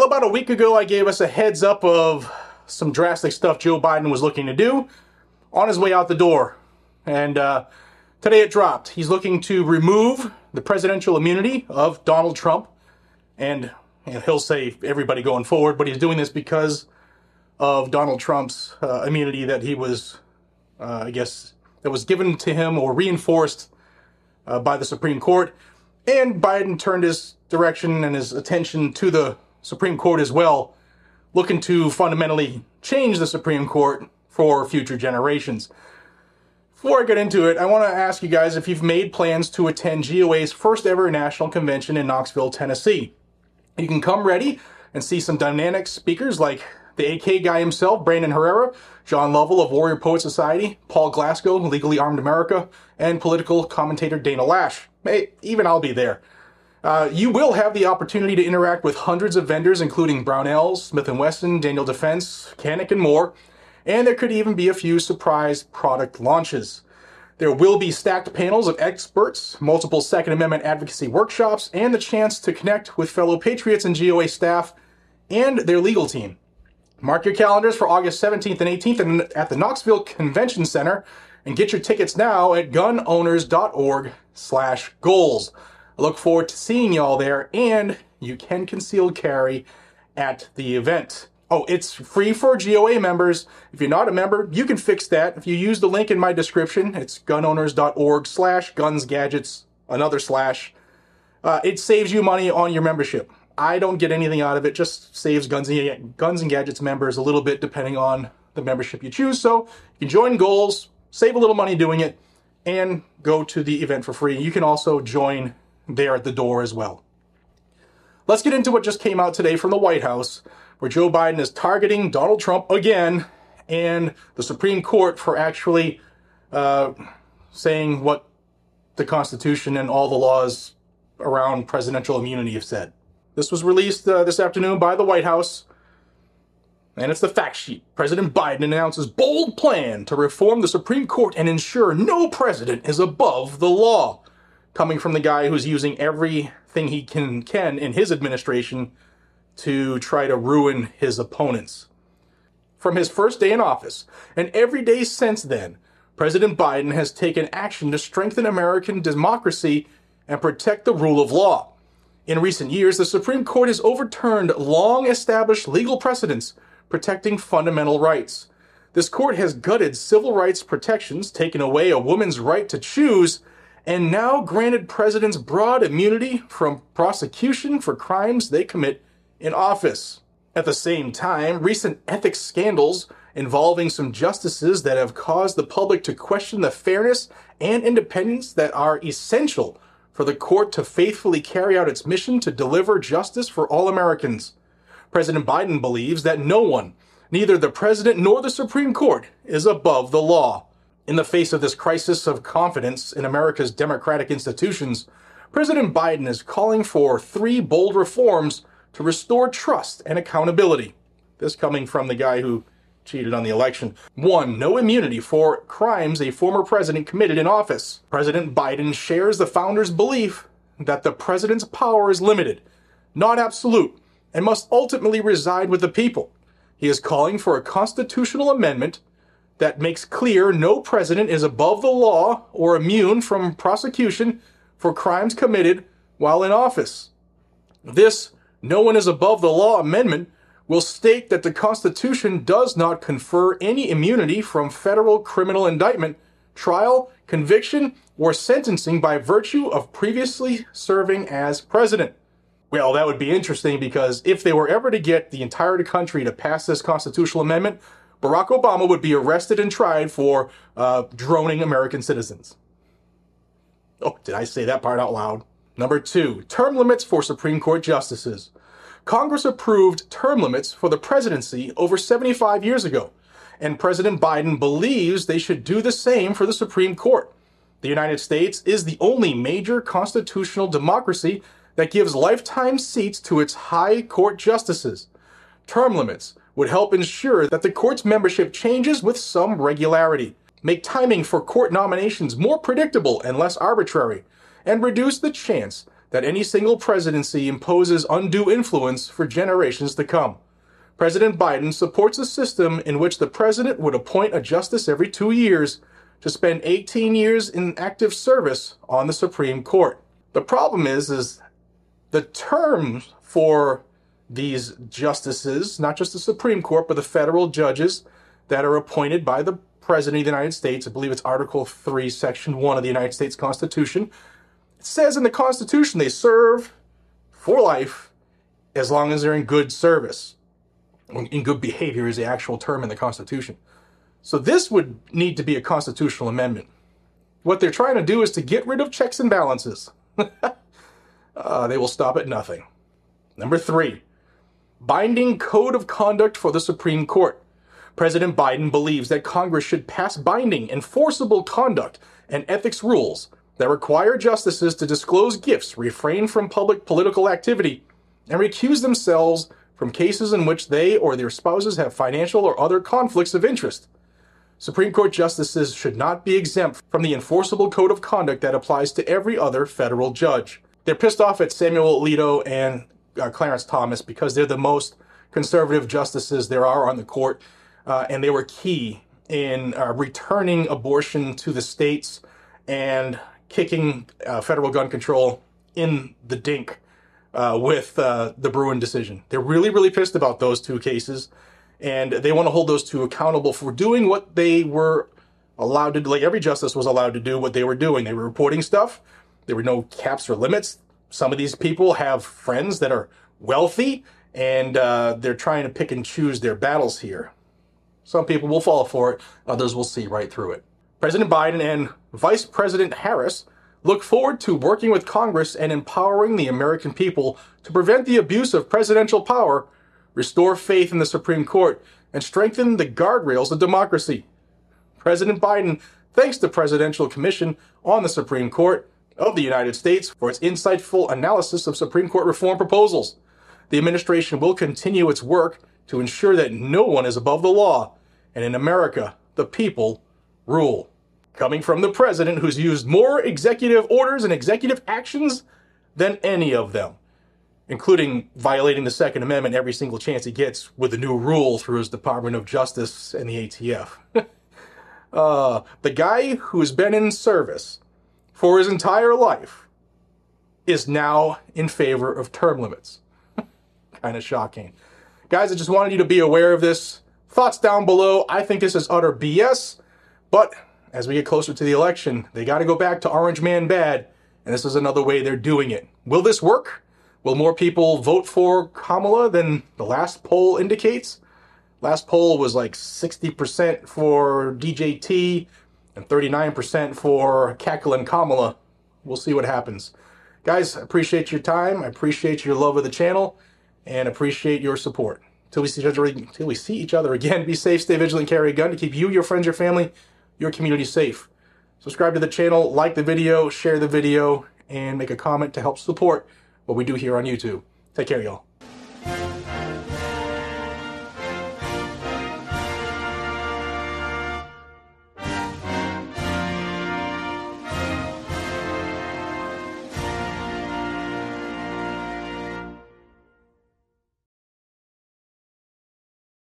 about a week ago, I gave us a heads up of some drastic stuff Joe Biden was looking to do on his way out the door. And today it dropped. He's looking to remove the presidential immunity of Donald Trump. And he'll say everybody going forward, but he's doing this because of Donald Trump's immunity that he was, I guess, that was given to him or reinforced by the Supreme Court. And Biden turned his direction and his attention to the Supreme Court as well, looking to fundamentally change the Supreme Court for future generations. Before I get into it, I want to ask you guys if you've made plans to attend GOA's first ever national convention in Knoxville, Tennessee. You can come ready and see some dynamic speakers like the AK guy himself, Brandon Herrera, John Lovell of Warrior Poet Society, Paul Glasgow, Legally Armed America, and political commentator Dana Lash. Hey, even I'll be there. You will have the opportunity to interact with hundreds of vendors, including Brownells, Smith & Wesson, Daniel Defense, Canik, and more. And there could even be a few surprise product launches. There will be stacked panels of experts, multiple Second Amendment advocacy workshops, and the chance to connect with fellow patriots and GOA staff and their legal team. Mark your calendars for August 17th and 18th at the Knoxville Convention Center and get your tickets now at gunowners.org/goals. I look forward to seeing y'all there, and you can concealed carry at the event. Oh, it's free for GOA members. If you're not a member, you can fix that. If you use the link in my description, it's gunowners.org/gunsgadgets, another slash. It saves you money on your membership. I don't get anything out of it, just saves Guns and Gadgets members a little bit depending on the membership you choose. So you can join goals, save a little money doing it, and go to the event for free. You can also join there at the door as well. Let's get into what just came out today from the White House, where Joe Biden is targeting Donald Trump again and the Supreme Court for actually saying what the Constitution and all the laws around presidential immunity have said. This was released this afternoon by the White House, and it's the fact sheet. President Biden announces bold plan to reform the Supreme Court and ensure no president is above the law. Coming from the guy who's using everything he can in his administration to try to ruin his opponents. From his first day in office, and every day since then, President Biden has taken action to strengthen American democracy and protect the rule of law. In recent years, the Supreme Court has overturned long-established legal precedents protecting fundamental rights. This court has gutted civil rights protections, taken away a woman's right to choose, and now granted presidents broad immunity from prosecution for crimes they commit in office. At the same time, recent ethics scandals involving some justices that have caused the public to question the fairness and independence that are essential for the court to faithfully carry out its mission to deliver justice for all Americans. President Biden believes that no one, neither the president nor the Supreme Court, is above the law. In the face of this crisis of confidence in America's democratic institutions, President Biden is calling for 3 bold reforms to restore trust and accountability. This coming from the guy who cheated on the election. 1. No immunity for crimes a former president committed in office. President Biden shares the founders' belief that the president's power is limited, not absolute, and must ultimately reside with the people. He is calling for a constitutional amendment that makes clear no president is above the law or immune from prosecution for crimes committed while in office. This "no one is above the law" amendment will state that the Constitution does not confer any immunity from federal criminal indictment, trial, conviction, or sentencing by virtue of previously serving as president. Well, that would be interesting, because if they were ever to get the entire country to pass this constitutional amendment, Barack Obama would be arrested and tried for droning American citizens. Oh, did I say that part out loud? Number 2, term limits for Supreme Court justices. Congress approved term limits for the presidency over 75 years ago, and President Biden believes they should do the same for the Supreme Court. The United States is the only major constitutional democracy that gives lifetime seats to its high court justices. Term limits would help ensure that the court's membership changes with some regularity, make timing for court nominations more predictable and less arbitrary, and reduce the chance that any single presidency imposes undue influence for generations to come. President Biden supports a system in which the president would appoint a justice every 2 years to spend 18 years in active service on the Supreme Court. The problem is the terms for these justices, not just the Supreme Court, but the federal judges that are appointed by the President of the United States. I believe it's Article 3, Section 1 of the United States Constitution. It says in the Constitution they serve for life as long as they're in good service. In good behavior is the actual term in the Constitution. So this would need to be a constitutional amendment. What they're trying to do is to get rid of checks and balances. They will stop at nothing. Number 3, binding code of conduct for the Supreme Court. President Biden believes that Congress should pass binding, enforceable conduct and ethics rules that require justices to disclose gifts, refrain from public political activity, and recuse themselves from cases in which they or their spouses have financial or other conflicts of interest. Supreme Court justices should not be exempt from the enforceable code of conduct that applies to every other federal judge. They're pissed off at Samuel Alito and Clarence Thomas because they're the most conservative justices there are on the court, and they were key in returning abortion to the states and kicking federal gun control in the dink with the Bruen decision. They're really, really pissed about those 2 cases, and they want to hold those 2 accountable for doing what they were allowed to do. Like every justice was allowed to do what they were doing. They were reporting stuff. There were no caps or limits. Some of these people have friends that are wealthy, and they're trying to pick and choose their battles here. Some people will fall for it. Others will see right through it. President Biden and Vice President Harris look forward to working with Congress and empowering the American people to prevent the abuse of presidential power, restore faith in the Supreme Court, and strengthen the guardrails of democracy. President Biden thanks the Presidential Commission on the Supreme Court of the United States for its insightful analysis of Supreme Court reform proposals. The administration will continue its work to ensure that no one is above the law, and in America, the people rule. Coming from the president, who's used more executive orders and executive actions than any of them, including violating the Second Amendment every single chance he gets with a new rule through his Department of Justice and the ATF. The guy who's been in service for his entire life is now in favor of term limits. Kind of shocking. Guys, I just wanted you to be aware of this. Thoughts down below. I think this is utter BS, but as we get closer to the election, they got to go back to Orange Man Bad, and this is another way they're doing it. Will this work? Will more people vote for Kamala than the last poll indicates? Last poll was like 60% for DJT and 39% for Cackle and Kamala. We'll see what happens. Guys, I appreciate your time. I appreciate your love of the channel and appreciate your support. Till we see each other again, be safe, stay vigilant, carry a gun to keep you, your friends, your family, your community safe. Subscribe to the channel, like the video, share the video, and make a comment to help support what we do here on YouTube. Take care, y'all.